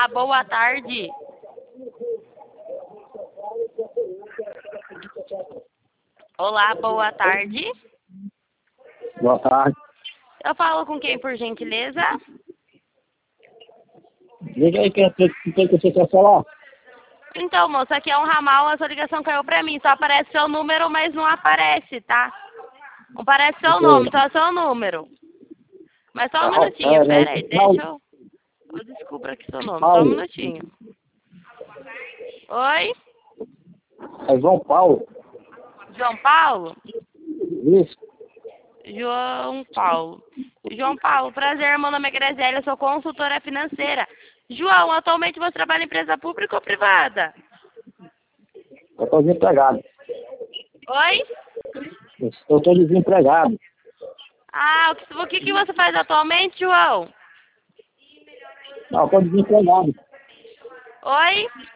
Olá, boa tarde. Olá, boa tarde. Boa tarde. Eu falo com quem, por gentileza? Diga aí quem que você quer falar. Então, moço, aqui é um ramal, a sua ligação caiu pra mim. Só aparece seu número, mas não aparece, tá? Não aparece seu nome, só seu número. Mas só um minutinho, pera aí, deixa eu descubro aqui seu nome, só um minutinho. Oi? É João Paulo. João Paulo? Isso. João Paulo. João Paulo, prazer, meu nome é Graziela, eu sou consultora financeira. João, atualmente você trabalha em empresa pública ou privada? Eu estou desempregado. Oi? Eu estou desempregado. Ah, o que você faz atualmente, João? Não, eu estou desempregado. Oi?